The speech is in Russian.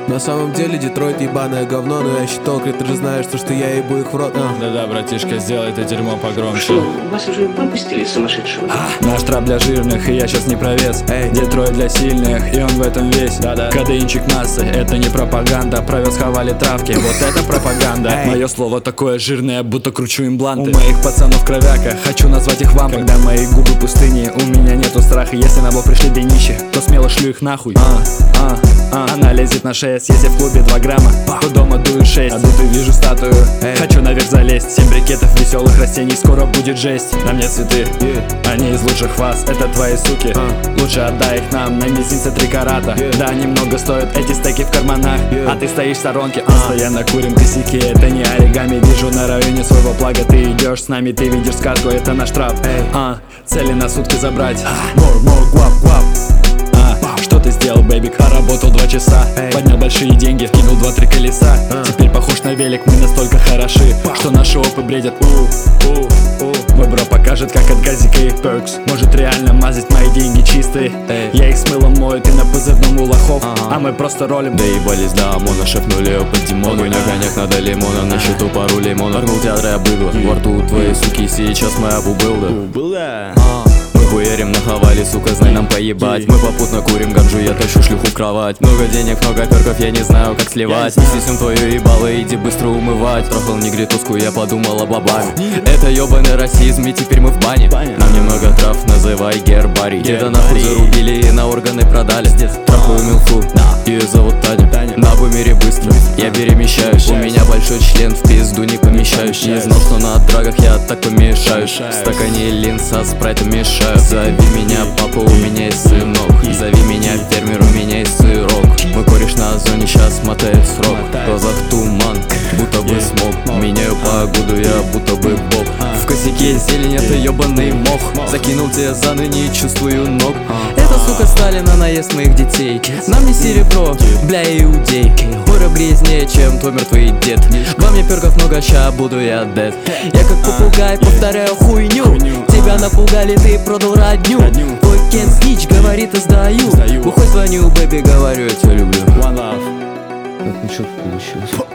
На самом деле Детройт ебаное говно, но я считал, ты же знаешь, что я ебу их в рот. Да-да, братишка, сделай это дерьмо погромче. Что, вас уже выпустили сумасшедшего? Наш трап для жирных, и я сейчас не провес. Детройт для сильных, и он в этом весь. Кадеинчик массы, это не пропаганда. Провез хавали травки, вот это пропаганда. Мое слово такое жирное, будто кручу импланты. У моих пацанов кровяка, хочу назвать их вам. Когда мои губы пустыни, у меня нету страха. Если на блок пришли две нищих, то смело шлю их нахуй. Она лезет на 6, если в клубе 2 грамма, то дома дует 6. А тут и вижу статую, хочу наверх залезть. 7 брикетов веселых растений, скоро будет жесть. На мне цветы, они из лучших вас, это твои суки. Лучше отдай их нам, на мизинце 3 карата. Да, немного стоят эти стеки в карманах, а ты стоишь в сторонке. Постоянно курим косяки, это не оригами. Вижу на районе своего плага, ты идешь с нами, ты видишь сказку, это наш трап. Цели на сутки забрать. More, guap, guap. Что ты сделал, бэйбик? Работал 2 часа, поднял большие деньги, вкинул 2-3 колеса. Теперь похож на велик, мы настолько хороши, что наши опы бредят. Мой бро покажет, как от газика их перкс. Может реально мазать мои деньги чистые. Я их с мылом мою, ты на позывном у лохов, а мы просто ролим. Доебались до ОМОНа, шепнули под Димону. На конях надо лимона, на счету пару лимонов. Орнул театра быдло, во рту твои суки, сейчас моя бубылда. Мы хуярим на хавали, сука, знай нам поебать. Мы попутно курим ганджу, я тащу шлюху в кровать. Много денег, много перков, я не знаю, как сливать. Не сисюм твою ебало, иди быстро умывать. Трахал негритуску, я подумал об бабаме. Это ёбаный расизм, и теперь мы в бане. Нам немного трав, называй гербарий. Деда нахуй зарубили и на органы продали. Трахаю милфу, ее зовут Таня. На бумере быстро, я перемещаюсь. У меня большой член, в пизду не помещаюсь. Не знал, что на драгах я так помешаюсь. В стакане лин со спрайтом мешаю. Зови меня папа, у меня есть сынок. Зови меня фермер, у меня есть сырок. Мой кореш на зоне сейчас мотает срок. В глазах туман, будто бы смог. Меняю погоду, я будто бы бог. В косяке зелень, это ебаный мох. Закинул тебя за ныне, чувствую ног. Это, сука, Сталина наезд моих детей. Нам не серебро, бля, иудей. Мой рэп грязнее, чем твой мертвый дед. Во мне перков много, ща буду я дед. Я как попугай повторяю хуйню. Тебя напугали, ты продал родню. Твой Кен Снич говорит, и сдаю. Выходь, звоню, бэби, говорю, я тебя люблю. One love. Ну что получилось?